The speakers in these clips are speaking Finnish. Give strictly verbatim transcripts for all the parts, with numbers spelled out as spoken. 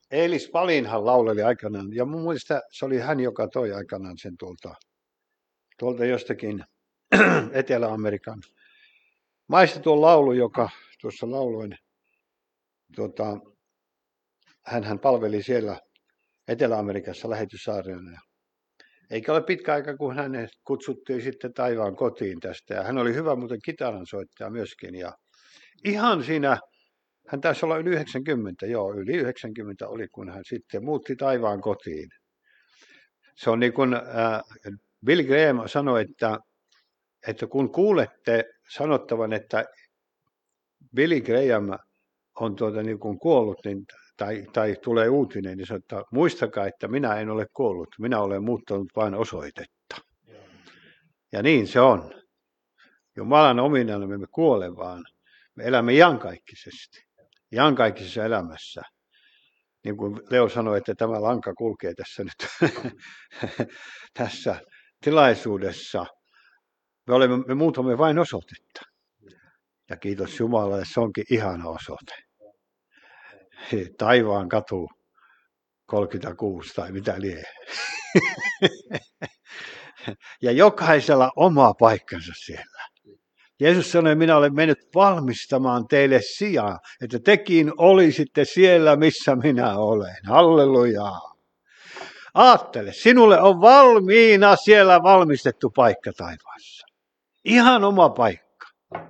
Elis Palinhan lauleli aikanaan, ja mun mielestä se oli hän, joka toi aikanaan sen tuolta, tuolta jostakin Etelä-Amerikan maista tuon laulu, joka tuossa lauloin. Tuota, hänhän palveli siellä Etelä-Amerikassa lähetyssaarjana. Eikä ole pitkä aika, kun hänet kutsuttiin sitten taivaan kotiin tästä. Ja hän oli hyvä muuten kitaransoittaja myöskin. Ja ihan siinä, hän taisi olla yli yhdeksänkymmentä, joo, yli yhdeksänkymmentä oli, kun hän sitten muutti taivaan kotiin. Se on niin kuin äh, Bill Graham sanoi, että, että kun kuulette sanottavan, että Billy Graham on tuota niin kuin kuollut, niin, tai, tai tulee uutinen, niin sanoo, että muistakaa, että minä en ole kuollut, minä olen muuttanut vain osoitetta. Ja niin se on. Jumalan ominainen me emme kuole, vaan me elämme iankaikkisesti, iankaikkisessa elämässä. Niin kuin Leo sanoi, että tämä lanka kulkee tässä nyt tässä tilaisuudessa. Me, olemme, me muutamme vain osoitetta. Ja kiitos Jumalalle, se onkin ihana osoite. Taivaan katu kolmekymmentäkuusi tai mitä lie. Ja jokaisella oma paikkansa siellä. Jeesus sanoi, minä olen mennyt valmistamaan teille sijaa, että tekin olisitte siellä, missä minä olen. Hallelujaa. Aattele, sinulle on valmiina siellä valmistettu paikka taivaassa. Ihan oma paikka.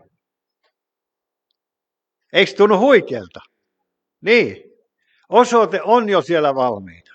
Eikö tunnu huikealta? Niin. Osoite on jo siellä valmiina.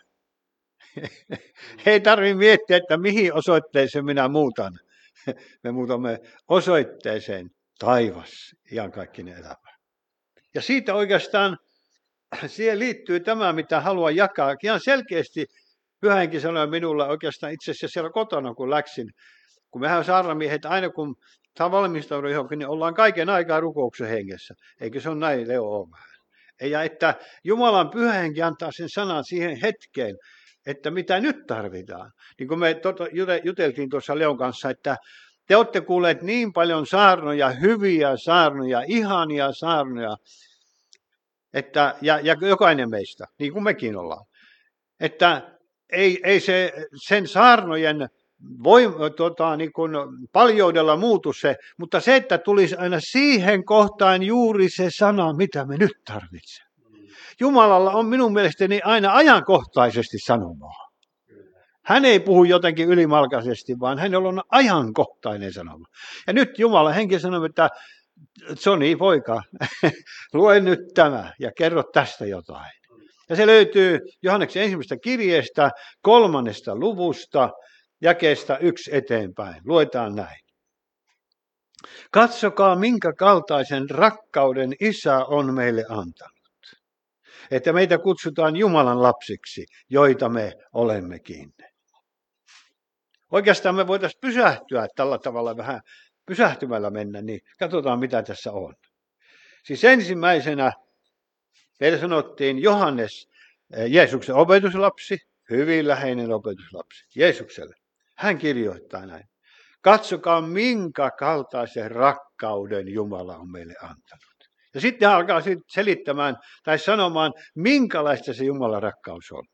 Ei tarvitse miettiä, että mihin osoitteeseen minä muutan. Me muutamme osoitteeseen taivas, iankaikkinen elämä. Ja siitä oikeastaan siihen liittyy tämä, mitä haluan jakaa. Ihan selkeästi Pyhänkin sanoi minulle oikeastaan itse asiassa siellä kotona, kun läksin. Kun mehän saarnamiehet aina kun valmistaudumme johonkin, niin ollaan kaiken aikaa rukouksen hengessä. Eikö se ole näin, Leo, ole vähän? Ja että Jumalan Pyhä Henki antaa sen sanan siihen hetkeen, että mitä nyt tarvitaan. Niin kuin me juteltiin tuossa Leon kanssa, että te olette kuulleet niin paljon saarnoja, hyviä saarnoja, ihania saarnoja, että, ja, ja jokainen meistä, niin kuin mekin ollaan, että ei, ei se sen saarnojen voi, tota, niin kuin paljoudella muutu se, mutta se, että tulisi aina siihen kohtaan juuri se sana, mitä me nyt tarvitsemme. Jumalalla on minun mielestäni aina ajankohtaisesti sanomaa. Hän ei puhu jotenkin ylimalkaisesti, vaan hänellä on ajankohtainen sanoma. Ja nyt Jumala henki sanoo, että Soni, poika, lue nyt tämä ja kerro tästä jotain. Ja se löytyy Johanneksen ensimmäisestä kirjeestä, kolmannesta luvusta, jakeesta yksi eteenpäin. Luetaan näin. Katsokaa, minkä kaltaisen rakkauden Isä on meille antanut. Että meitä kutsutaan Jumalan lapsiksi, joita me olemmekin. Oikeastaan me voitaisiin pysähtyä tällä tavalla vähän pysähtymällä mennä, niin katsotaan mitä tässä on. Siis ensimmäisenä meille sanottiin Johannes, Jeesuksen opetuslapsi, hyvin läheinen opetuslapsi, Jeesukselle. Hän kirjoittaa näin. Katsokaa, minkä kaltaisen rakkauden Jumala on meille antanut. Ja sitten hän alkaa selittämään tai sanomaan, minkälaista se Jumalan rakkaus on.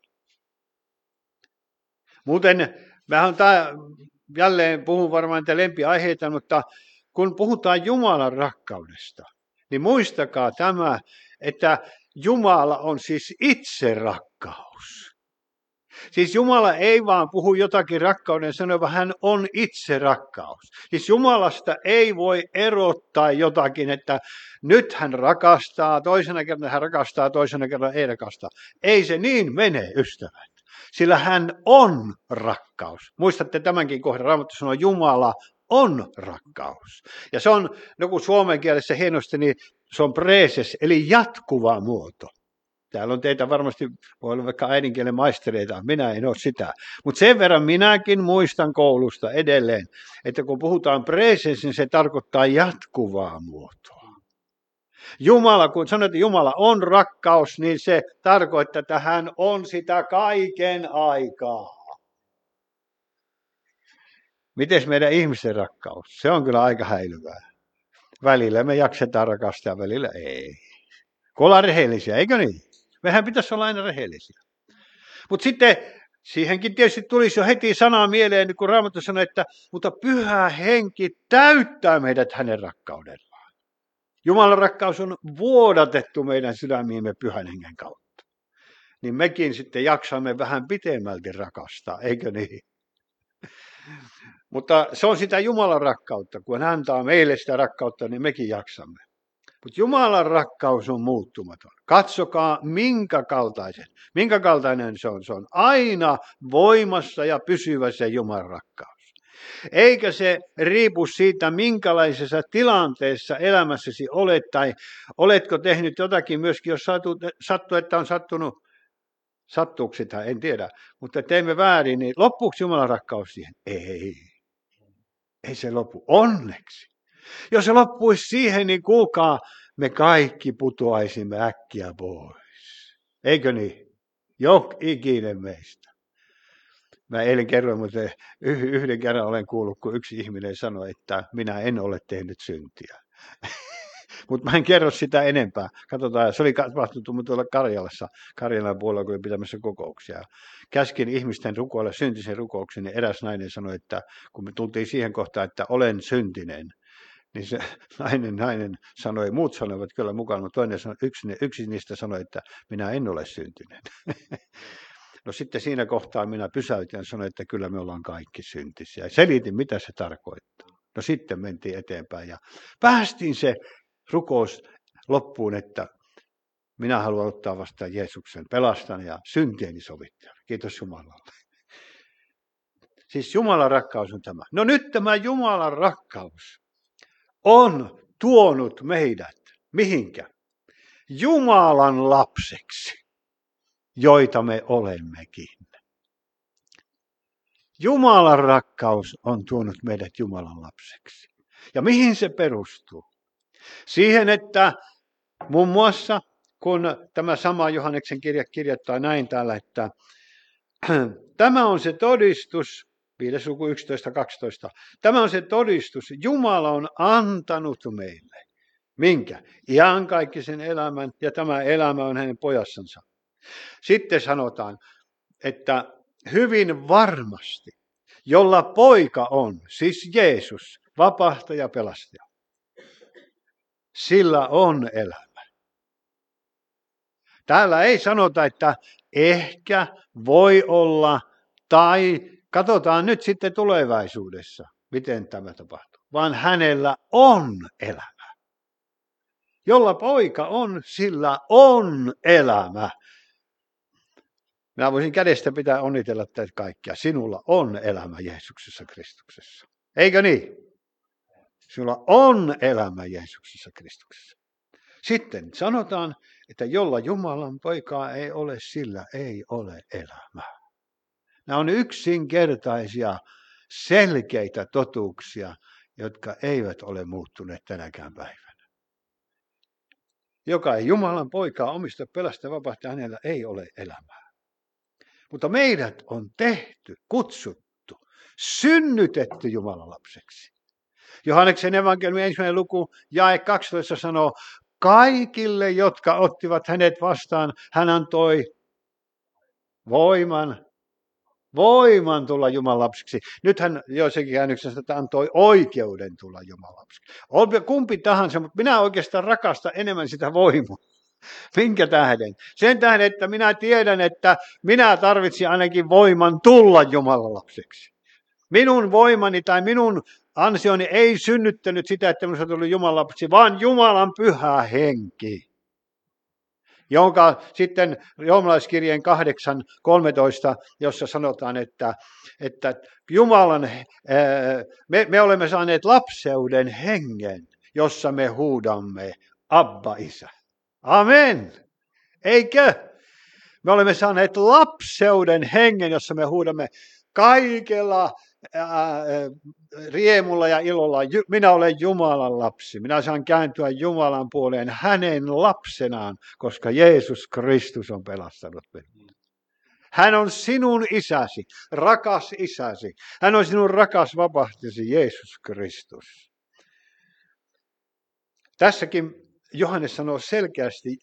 Muuten, mä on tää, jälleen puhun varmaan niitä lempiaiheita, mutta kun puhutaan Jumalan rakkaudesta, niin muistakaa tämä, että Jumala on siis itse rakkaus. Siis Jumala ei vaan puhu jotakin rakkauden sanoa, vaan hän on itse rakkaus. Siis Jumalasta ei voi erottaa jotakin, että nyt hän rakastaa, toisena kerran hän rakastaa, toisena kerran ei rakasta. Ei se niin mene, ystävät. Sillä hän on rakkaus. Muistatte tämänkin kohdan, Raamattu sanoo, Jumala on rakkaus. Ja se on, no kun suomen kielessä hienosti, niin se on preses, eli jatkuva muoto. Täällä on teitä varmasti, voi olla vaikka äidinkielen maistereita, minä en ole sitä. Mutta sen verran minäkin muistan koulusta edelleen, että kun puhutaan presens, niin se tarkoittaa jatkuvaa muotoa. Jumala, kun sanoo, että Jumala on rakkaus, niin se tarkoittaa, että hän on sitä kaiken aikaa. Mites meidän ihmisten rakkaus? Se on kyllä aika häilyvää. Välillä me jaksetaan rakastaa, välillä ei. Kun ollaan rehellisiä, eikö niin? Mehän pitäisi olla aina rehellisiä. Mutta sitten siihenkin tietysti tulisi jo heti sana mieleen, kun Raamattu sanoi, että mutta pyhä henki täyttää meidät hänen rakkaudellaan. Jumalan rakkaus on vuodatettu meidän sydämiimme pyhän hengen kautta. Niin mekin sitten jaksamme vähän pitemmälti rakastaa, eikö niin? Mutta se on sitä Jumalan rakkautta. Kun hän antaa meille sitä rakkautta, niin mekin jaksamme. Mutta Jumalan rakkaus on muuttumaton. Katsokaa, minkä kaltaisen. Minkä kaltainen se on. Se on aina voimassa ja pysyvä se Jumalan rakkaus. Eikä se riipu siitä, minkälaisessa tilanteessa elämässäsi olet, tai oletko tehnyt jotakin myöskin, jos sattuu, että on sattunut, sattuuko sitä, en tiedä, mutta teemme väärin, niin loppuuko Jumalan rakkaus siihen? Ei. Ei se lopu. Onneksi. Jos se loppuisi siihen, niin kuulkaa, me kaikki putoaisimme äkkiä pois. Eikö niin? Jok ikinen meistä. Mä eilen kerroin, mutta yhden kerran olen kuullut, kun yksi ihminen sanoi, että minä en ole tehnyt syntiä. Mutta mä en kerro sitä enempää. Katsotaan, se oli tapahtunut tuolla Karjalassa, Karjalan puolella, kun oli pitämässä kokouksia. Käskin ihmisten rukoilla syntisen rukouksen, niin eräs nainen sanoi, että kun me tultiin siihen kohtaan, että olen syntinen, niin se nainen, nainen sanoi, muut sanoivat kyllä mukaan, mutta toinen sanoi, yksi, yksi niistä sanoi, että minä en ole syntinen. No sitten siinä kohtaa minä pysäytin ja sanoin, että kyllä me ollaan kaikki syntisiä. Selitin, mitä se tarkoittaa. No sitten mentiin eteenpäin ja päästiin se rukous loppuun, että minä haluan ottaa vastaan Jeesuksen pelastan ja syntieni sovittajan. Kiitos Jumalalle. Siis Jumalan rakkaus on tämä. No nyt tämä Jumalan rakkaus on tuonut meidät, mihinkä? Jumalan lapseksi, joita me olemmekin. Jumalan rakkaus on tuonut meidät Jumalan lapseksi. Ja mihin se perustuu? Siihen, että muun muassa, kun tämä sama Johanneksen kirja kirjoittaa näin täällä, että tämä on se todistus, viides luku yksitoista kaksitoista, tämä on se todistus, Jumala on antanut meille. Minkä? Iankaikkisen elämän, ja tämä elämä on hänen pojassansa. Sitten sanotaan, että hyvin varmasti, jolla poika on, siis Jeesus, vapahtaja ja pelastaja, sillä on elämä. Täällä ei sanota, että ehkä voi olla, tai katsotaan nyt sitten tulevaisuudessa, miten tämä tapahtuu, vaan hänellä on elämä. Jolla poika on, sillä on elämä. Minä voisin kädestä pitää onnitella teitä kaikkia. Sinulla on elämä Jeesuksessa Kristuksessa. Eikö niin? Sinulla on elämä Jeesuksessa Kristuksessa. Sitten sanotaan, että jolla Jumalan poikaa ei ole, sillä ei ole elämää. Nämä on yksinkertaisia, selkeitä totuuksia, jotka eivät ole muuttuneet tänäkään päivänä. Joka ei Jumalan poikaa omista pelasta vapahtaa, hänellä ei ole elämää. Mutta meidät on tehty, kutsuttu, synnytetty Jumalan lapseksi. Johanneksen evankeliumin ensimmäinen luku, jae kaksitoista sanoo, kaikille, jotka ottivat hänet vastaan, hän antoi voiman, voiman tulla Jumalan lapsiksi. Nythän joissakin käännöksissä antoi oikeuden tulla Jumalan lapsiksi. Olpi kumpi tahansa, mutta minä oikeastaan rakastan enemmän sitä voimaa. Minkä tähden? Sen tähden, että minä tiedän, että minä tarvitsin ainakin voiman tulla Jumalan lapseksi. Minun voimani tai minun ansioni ei synnyttänyt sitä, että minusta tuli Jumalan lapsi, vaan Jumalan pyhä henki, jonka sitten roomalaiskirjeen kahdeksan kolmetoista, jossa sanotaan, että, että Jumalan, me, me olemme saaneet lapseuden hengen, jossa me huudamme Abba Isä. Amen. Eikö? Me olemme saaneet lapseuden hengen, jossa me huudamme kaikella ää, riemulla ja ilolla. Minä olen Jumalan lapsi. Minä saan kääntyä Jumalan puoleen hänen lapsenaan, koska Jeesus Kristus on pelastanut minut. Hän on sinun isäsi, rakas isäsi. Hän on sinun rakas vapahtisi, Jeesus Kristus. Tässäkin Johannes sanoo selkeästi,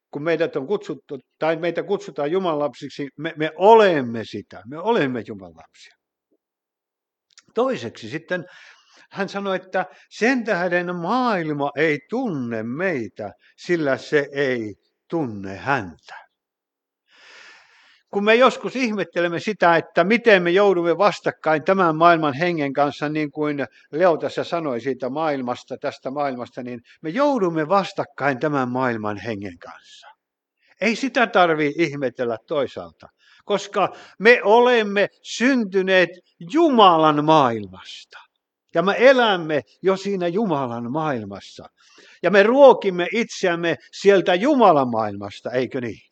kun meidät on kutsuttu, tai meitä kutsutaan Jumalan lapsiksi, me, me olemme sitä, me olemme Jumalan lapsia. Toiseksi sitten hän sanoi, että sen tähden maailma ei tunne meitä, sillä se ei tunne häntä. Kun me joskus ihmettelemme sitä, että miten me joudumme vastakkain tämän maailman hengen kanssa, niin kuin Leo tässä sanoi siitä maailmasta, tästä maailmasta, niin me joudumme vastakkain tämän maailman hengen kanssa. Ei sitä tarvitse ihmetellä toisaalta, koska me olemme syntyneet Jumalan maailmasta. Ja me elämme jo siinä Jumalan maailmassa. Ja me ruokimme itseämme sieltä Jumalan maailmasta, eikö niin?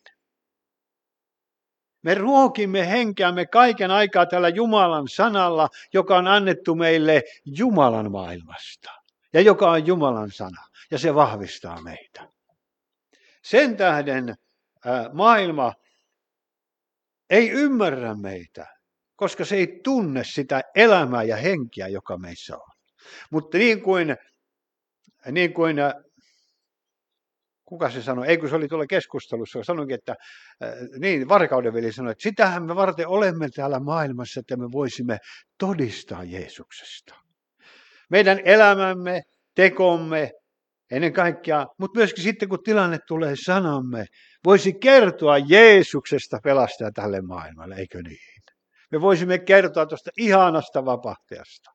Me ruokimme henkeämme kaiken aikaa tällä Jumalan sanalla, joka on annettu meille Jumalan maailmasta. Ja joka on Jumalan sana. Ja se vahvistaa meitä. Sen tähden ää, maailma ei ymmärrä meitä, koska se ei tunne sitä elämää ja henkeä, joka meissä on. Mutta niin kuin, niin kuin kuka se sanoi, ei kun se oli tuolla keskustelussa, sanoinkin, että niin, Varkauden veli sanoi, että sitähän me varten olemme täällä maailmassa, että me voisimme todistaa Jeesuksesta. Meidän elämämme, tekomme, ennen kaikkea, mutta myöskin sitten kun tilanne tulee sanamme, voisi kertoa Jeesuksesta pelastaja tälle maailmalle, eikö niin? Me voisimme kertoa tuosta ihanasta vapahtajasta.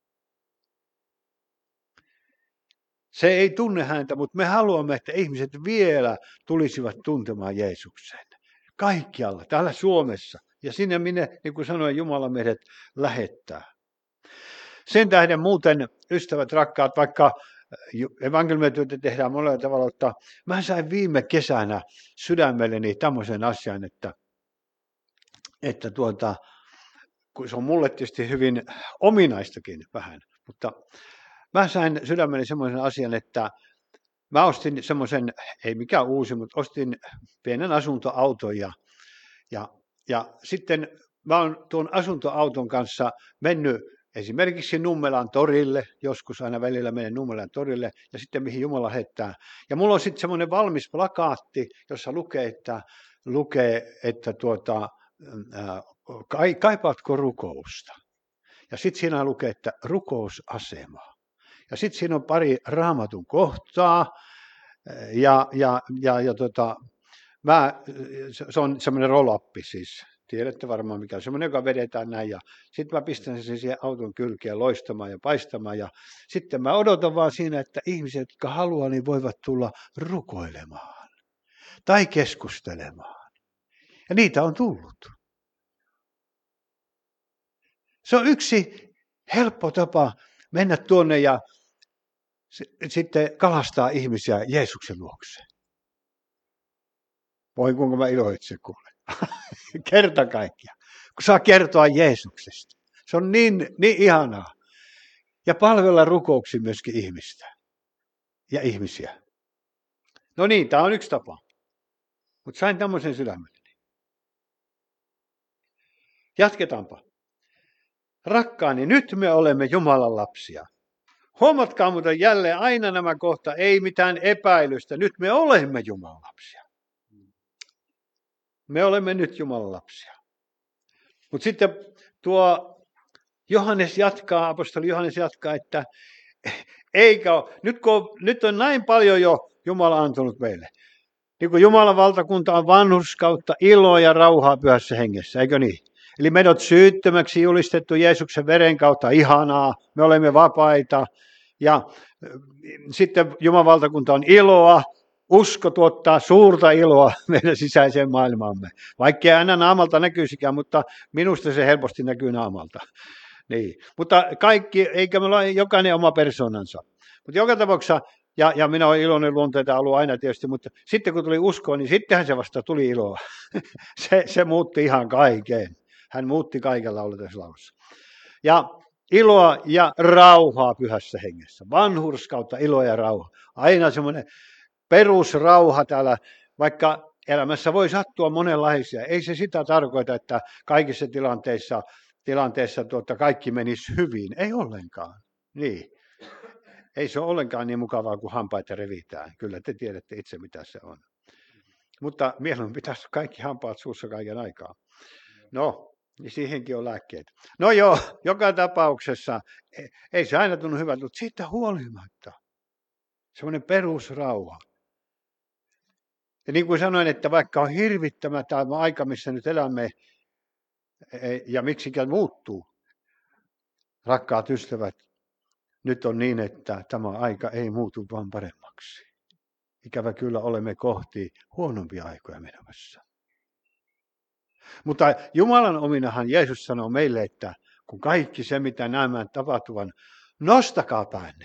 Se ei tunne häntä, mutta me haluamme, että ihmiset vielä tulisivat tuntemaan Jeesuksen. Kaikkialla, täällä Suomessa. Ja sinne minne, niin kuin sanoin, Jumala meidät lähettää. Sen tähden muuten, ystävät rakkaat, vaikka evankeliumityötä tehdään monella tavalla, mutta mä sain viime kesänä sydämelleni tämmöisen asian, että, että tuota, kun se on mulle tietysti hyvin ominaistakin vähän, mutta mä sain sydämeni semmoisen asian, että mä ostin semmoisen, ei mikään uusi, mutta ostin pienen asuntoauton ja, ja, ja sitten mä oon tuon asuntoauton kanssa mennyt esimerkiksi Nummelan torille, joskus aina välillä menen Nummelan torille ja sitten mihin Jumala lähettää. Ja mulla on sitten semmoinen valmis plakaatti, jossa lukee, että, lukee, että tuota, ää, kaipaatko rukousta? Ja sitten siinä lukee, että rukousasema. Ja sitten siinä on pari raamatun kohtaa, ja, ja, ja, ja tota, mä, se on semmoinen roll-appi siis, tiedätte varmaan mikä on semmoinen, joka vedetään näin, ja sitten mä pistän sen siihen auton kylkeen loistamaan ja paistamaan, ja sitten mä odotan vaan siinä, että ihmiset, jotka haluaa, niin voivat tulla rukoilemaan, tai keskustelemaan, ja niitä on tullut. Se on yksi helppo tapa mennä tuonne ja sitten kalastaa ihmisiä Jeesuksen luokse. Voi kuinka mä iloitsen kuule. Kerta kaikkiaan. Kun saa kertoa Jeesuksesta. Se on niin, niin ihanaa. Ja palvella rukouksi myöskin ihmistä. Ja ihmisiä. No niin, tämä on yksi tapa. Mutta sain tämmöisen sydämelleni. Jatketaanpa. Rakkaani, nyt me olemme Jumalan lapsia. Huomatkaa muuten jälleen aina nämä kohta, ei mitään epäilystä. Nyt me olemme Jumalan lapsia. Me olemme nyt Jumalan lapsia. Mutta sitten tuo Johannes jatkaa, apostoli Johannes jatkaa, että eikä ole, nyt, kun, nyt on näin paljon jo Jumala antanut meille. Niin kuin Jumalan valtakunta on vanhurskautta, iloa ja rauhaa pyhässä hengessä, eikö niin? Eli meidät on syyttömäksi julistettu Jeesuksen veren kautta, ihanaa, me olemme vapaita. Ja sitten Jumalan valtakunta on iloa, usko tuottaa suurta iloa meidän sisäiseen maailmaamme. Vaikka ei aina naamalta näkyisikään, mutta minusta se helposti näkyy naamalta. Niin. Mutta kaikki, eikä meillä ole jokainen oma persoonansa. Mutta joka tapauksessa, ja, ja minä olen iloinen luonteita ollut aina tietysti, mutta sitten kun tuli uskoa, niin sittenhän se vasta tuli iloa. se, se muutti ihan kaiken. Hän muutti kaikella oletuslaussa. Ja iloa ja rauhaa pyhässä hengessä. Vanhurskautta, iloa ja rauhaa. Aina semmoinen perusrauha täällä, vaikka elämässä voi sattua monenlaisia. Ei se sitä tarkoita, että kaikissa tilanteissa, tilanteissa tuota, kaikki menisi hyvin. Ei ollenkaan. Niin. Ei se ole ollenkaan niin mukavaa kuin hampaita revitään. Kyllä te tiedätte itse, mitä se on. Mutta mieluummin pitäisi kaikki hampaat suussa kaiken aikaa. No, niin siihenkin on lääkkeet. No joo, joka tapauksessa ei se aina tunnu hyvältä, mutta siitä huolimatta semmoinen perusrauha. Ja niin kuin sanoin, että vaikka on hirvittävä tämä aika, missä nyt elämme, ja miksikään muuttuu, rakkaat ystävät, nyt on niin, että tämä aika ei muutu vaan paremmaksi. Ikävä kyllä olemme kohti huonompia aikoja menemässä. Mutta Jumalan ominahan Jeesus sanoo meille, että kun kaikki se, mitä näemme tapahtuvan, nostakaa päänne.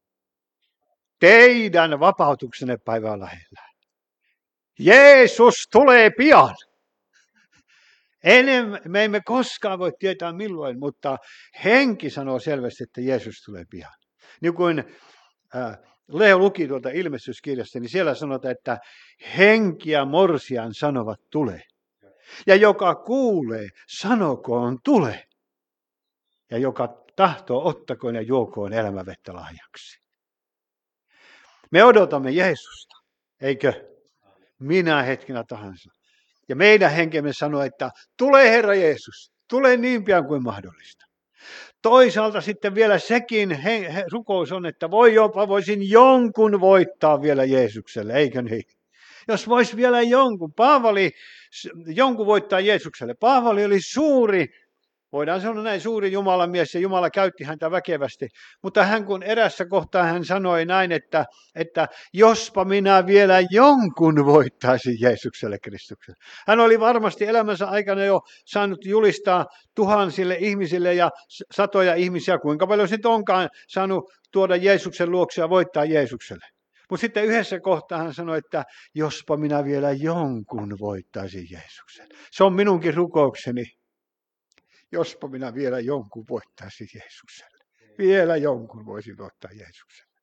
Teidän vapautuksenne päivä on lähellä. Jeesus tulee pian. Enem, me emme koskaan voi tietää milloin, mutta henki sanoo selvästi, että Jeesus tulee pian. Niin kuin äh, Leo luki tuolta ilmestyskirjasta, niin siellä sanotaan, että henki ja morsian sanovat tule. Ja joka kuulee, sanokoon tule. Ja joka tahtoo, ottakoon ja juokoon elämävettä lahjaksi. Me odotamme Jeesusta, eikö? Minä hetkenä tahansa. Ja meidän henkemme sanoo, että tule Herra Jeesus, tule niin pian kuin mahdollista. Toisaalta sitten vielä sekin he, he, rukous on, että voi jopa voisin jonkun voittaa vielä Jeesukselle, eikö niin? Jos vois vielä jonkun, Paavali, jonkun voittaa Jeesukselle. Paavali oli suuri, voidaan sanoa näin, suuri Jumalan mies ja Jumala käytti häntä väkevästi. Mutta hän kun erässä kohtaa hän sanoi näin, että, että jospa minä vielä jonkun voittaisin Jeesukselle Kristukselle. Hän oli varmasti elämänsä aikana jo saanut julistaa tuhansille ihmisille ja satoja ihmisiä, kuinka paljon sitten onkaan saanut tuoda Jeesuksen luokse ja voittaa Jeesukselle. Mutta sitten yhdessä kohtaa hän sanoi, että jospa minä vielä jonkun voittaisin Jeesuksen. Se on minunkin rukoukseni. Jospa minä vielä jonkun voittaisin Jeesukselle. Vielä jonkun voisin voittaa Jeesukselle.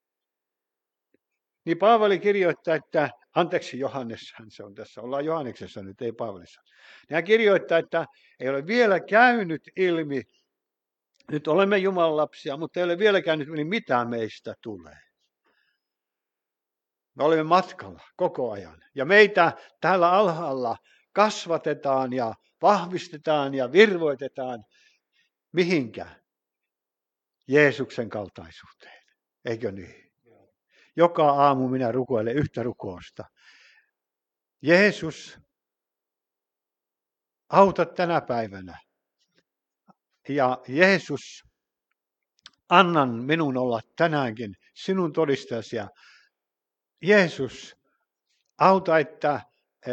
Niin Paavali kirjoittaa, että, anteeksi Johanneshan se on tässä, ollaan Johanneksessa nyt, ei Paavalissa. Niin hän kirjoittaa, että ei ole vielä käynyt ilmi, nyt olemme Jumalan lapsia, mutta ei ole vielä käynyt ilmi, mitä meistä tulee. Me olemme matkalla koko ajan. Ja meitä täällä alhaalla kasvatetaan ja vahvistetaan ja virvoitetaan. Mihinkä? Jeesuksen kaltaisuuteen. Eikö niin? Joka aamu minä rukoilen yhtä rukousta. Jeesus, auta tänä päivänä. Ja Jeesus, annan minun olla tänäänkin sinun todistajasi. Jeesus, auta, että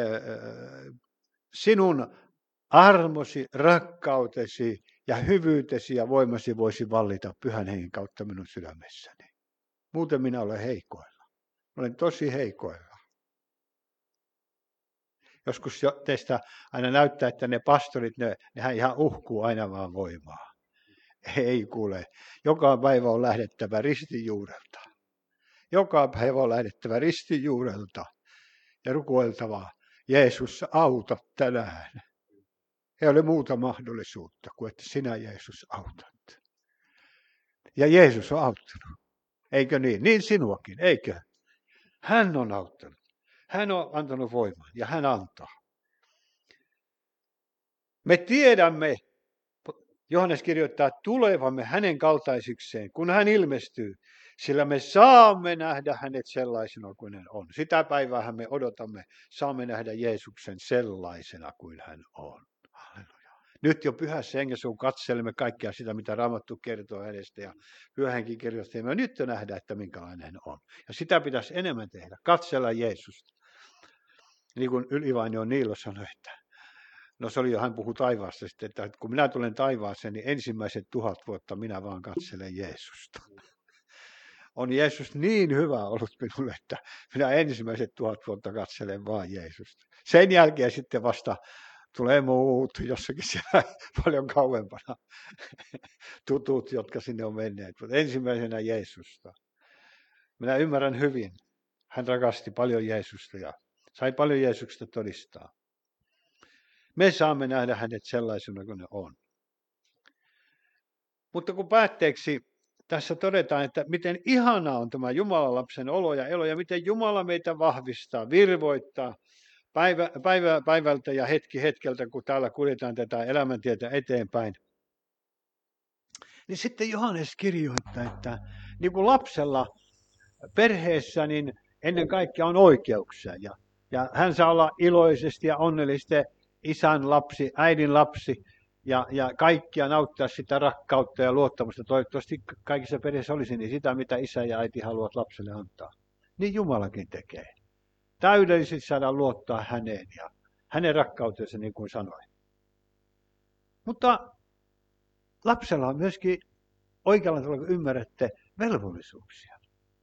sinun armosi, rakkautesi ja hyvyytesi ja voimasi voisi vallita Pyhän Hengen kautta minun sydämessäni. Muuten minä olen heikoilla. Olen tosi heikoilla. Joskus teistä aina näyttää, että ne pastorit, ne, nehän ihan uhkuu aina vaan voimaa. Ei kuule. Joka päivä on lähdettävä ristin juurelta. Joka päivä on lähdettävä ristin juurelta ja rukoiltava. Jeesus, auta tänään. Ei ole muuta mahdollisuutta kuin, että sinä Jeesus autat. Ja Jeesus on auttanut. Eikö niin? Niin sinuakin, eikö? Hän on auttanut. Hän on antanut voiman ja hän antaa. Me tiedämme, Johannes kirjoittaa, tulevamme hänen kaltaisikseen, kun hän ilmestyy, sillä me saamme nähdä hänet sellaisena kuin hän on. Sitä päivää me odotamme, saamme nähdä Jeesuksen sellaisena kuin hän on. Halleluja. Nyt jo Pyhässä Hengessä, kun katselemme kaikkea sitä, mitä Raamattu kertoo hänestä ja Pyhä Henki kertoo, me nyt jo nähdä, että minkälainen hän on. Ja sitä pitäisi enemmän tehdä, katsella Jeesusta. Niin kuin Ylivainio Niilo sanoi, että no se oli jo, hän puhui taivaasta sitten, että kun minä tulen taivaaseen, niin ensimmäiset tuhat vuotta minä vaan katselen Jeesusta. On Jeesus niin hyvä ollut minulle, että minä ensimmäiset tuhat vuotta katselen vaan Jeesusta. Sen jälkeen sitten vasta tulee muut jossakin siellä paljon kauempana. Tutut, jotka sinne on menneet. Mutta ensimmäisenä Jeesusta. Minä ymmärrän hyvin. Hän rakasti paljon Jeesusta ja sai paljon Jeesuksesta todistaa. Me saamme nähdä hänet sellaisena kuin ne on. Mutta kun päätteeksi tässä todetaan, että miten ihanaa on tämä Jumalan lapsen olo ja elo ja miten Jumala meitä vahvistaa, virvoittaa, päivä, päivä päivältä ja hetki hetkeltä, kun täällä kuljetaan tätä elämäntietä eteenpäin. Niin sitten Johannes kirjoittaa, että niin kuin lapsella perheessä, niin ennen kaikkea on oikeuksia. Ja, ja hän saa olla iloisesti ja onnellisesti isän lapsi, äidin lapsi ja, ja kaikkia nauttia sitä rakkautta ja luottamusta. Toivottavasti kaikissa perheissä olisi niin sitä, mitä isä ja äiti haluavat lapselle antaa. Niin Jumalakin tekee. Täydellisesti saadaan luottaa häneen ja hänen rakkautensa, niin kuin sanoin. Mutta lapsella on myöskin oikealla tavalla, kun ymmärrätte, velvollisuuksia.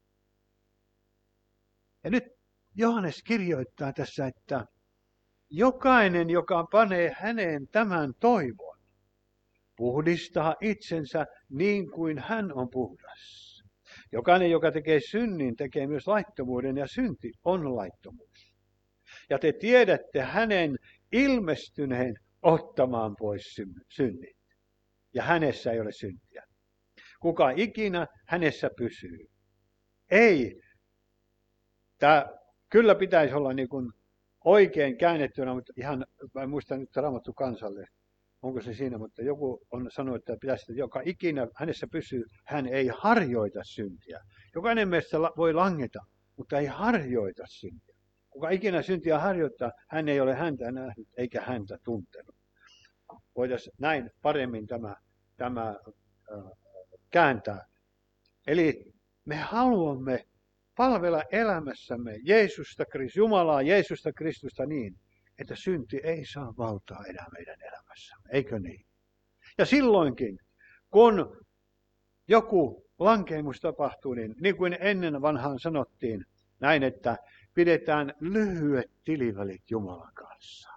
Ja nyt Johannes kirjoittaa tässä, että jokainen, joka panee häneen tämän toivon, puhdistaa itsensä niin kuin hän on puhdas. Jokainen, joka tekee synnin, tekee myös laittomuuden, ja synti on laittomuus. Ja te tiedätte hänen ilmestyneen ottamaan pois synnit. Ja hänessä ei ole syntiä. Kuka ikinä hänessä pysyy. Ei. Tämä kyllä pitäisi olla niin kuin oikein käännettynä, mutta ihan, mä en muista nyt Raamattu kansalle, onko se siinä, mutta joku on sanonut, että pitäisi, että joka ikinä hänessä pysyy, hän ei harjoita syntiä. Jokainen meistä voi langeta, mutta ei harjoita syntiä. Kuka ikinä syntiä harjoittaa, hän ei ole häntä nähnyt eikä häntä tuntenut. Voitaisiin näin paremmin tämä, tämä äh, kääntää. Eli me haluamme palvella elämässämme Jeesusta, Jumalaa, Jeesusta Kristusta niin, että synti ei saa valtaa enää meidän elämässämme. Eikö niin? Ja silloinkin, kun joku lankeemus tapahtuu, niin, niin kuin ennen vanhaan sanottiin, näin, että pidetään lyhyet tilivälit Jumalan kanssa.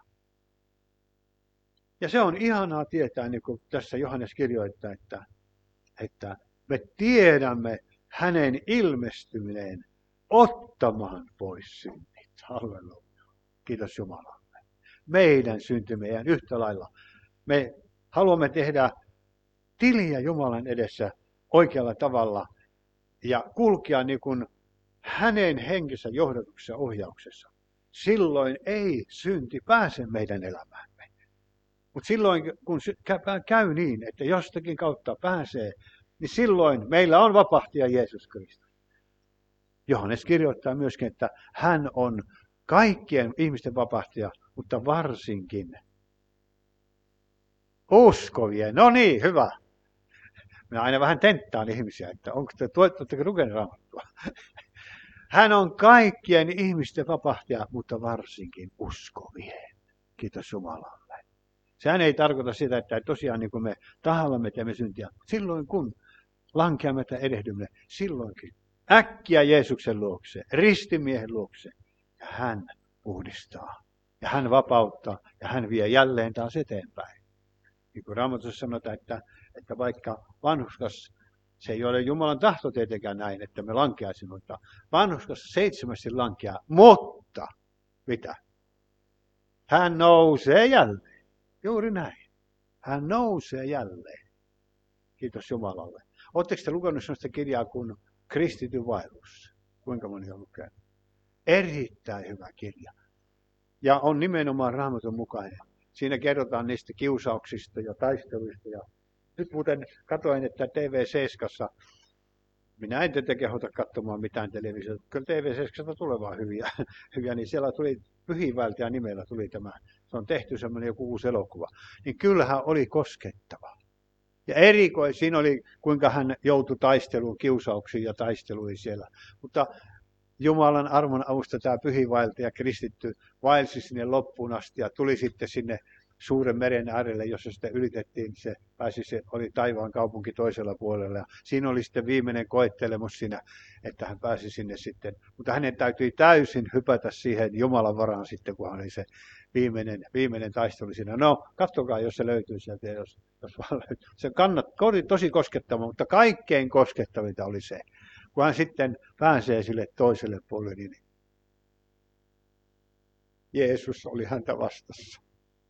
Ja se on ihanaa tietää, niin kuin tässä Johannes kirjoittaa, että, että me tiedämme hänen ilmestyminen ottamaan pois synnit. Halleluja. Kiitos Jumalalle. Meidän syntymme ei yhtä lailla. Me haluamme tehdä tiliä Jumalan edessä oikealla tavalla ja kulkea niin kuin hänen henkensä johdatuksessa ohjauksessa. Silloin ei synti pääse meidän elämäämme. Mutta silloin kun käy niin, että jostakin kautta pääsee, niin silloin meillä on vapahtaja Jeesus Kristus. Johannes kirjoittaa myöskin, että hän on kaikkien ihmisten vapahtaja, mutta varsinkin uskovien. No niin, hyvä. Minä aina vähän tenttaan ihmisiä, että onko te, oletteko lukeneet Raamattua? Hän on kaikkien ihmisten vapahtaja, mutta varsinkin uskovien. Kiitos Jumalalle. Sehän ei tarkoita sitä, että tosiaan niin kuin me tahallamme teemme syntiä. Silloin kun lankeamme tai erehdymme, silloinkin äkkiä Jeesuksen luokse, ristimiehen luokse. Ja hän puhdistaa. Ja hän vapauttaa. Ja hän vie jälleen taas eteenpäin. Niin kuin Raamatussa sanotaan, että, että vaikka vanhuskas, se ei ole Jumalan tahto tietenkään näin, että me lankeaisimme, mutta vanhuskas seitsemästi lankeaa. Mutta, mitä? Hän nousee jälleen. Juuri näin. Hän nousee jälleen. Kiitos Jumalalle. Oletteko te lukenut sellaista kirjaa kuin Kristityn vaellus? Kuinka moni on lukenut? Erittäin hyvä kirja. Ja on nimenomaan Raamatun mukainen. Siinä kerrotaan niistä kiusauksista ja taisteluista. Ja nyt muuten katoin, että T V seitsemän, minä en tätä kehota katsomaan mitään televisiota, kyllä T V seitsemän tulee vaan hyviä, hyviä, niin siellä tuli Pyhiinvaeltaja nimellä tuli tämä, se on tehty semmoinen joku uusi elokuva, niin kyllähän oli koskettava. Ja erikoin, siinä oli kuinka hän joutui taisteluun, kiusauksiin ja taisteluihin siellä, mutta Jumalan armon avusta tämä Pyhiinvaeltaja kristitty vaelsi sinne loppuun asti ja tuli sitten sinne suuren meren äärelle, jossa sitten ylitettiin, se pääsi, se oli taivaan kaupunki toisella puolella. Ja siinä oli sitten viimeinen koettelemus siinä, että hän pääsi sinne sitten. Mutta hänen täytyi täysin hypätä siihen Jumalan varaan sitten, kun hän oli se viimeinen, viimeinen taistelu siinä. No, katsokaa, jos se löytyy sieltä, jos, jos vaan löytyy. Se kannat, oli tosi koskettava, mutta kaikkein koskettavinta oli se, kun hän sitten pääsee sille toiselle puolelle, niin Jeesus oli häntä vastassa.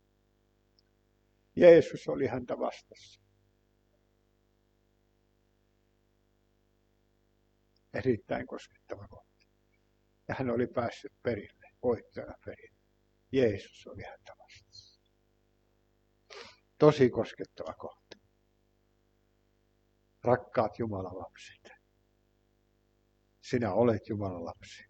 Jeesus oli häntä vastassa. Erittäin koskettava kohta. Ja hän oli päässyt perille, voittajana perille. Jeesus oli häntä vastassa. Tosi koskettava kohta. Rakkaat Jumalan lapset, sinä olet Jumalan lapsi.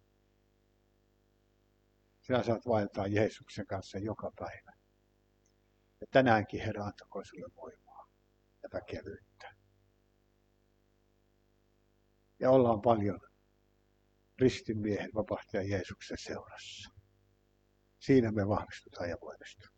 Sinä saat vaeltaa Jeesuksen kanssa joka päivä. Ja tänäänkin Herra antakoon sinulle voimaa ja väkevyyttä. Ja ollaan paljon ristinmiehen vapahtajan Jeesuksen seurassa. Siinä me vahvistutaan ja voimistutaan.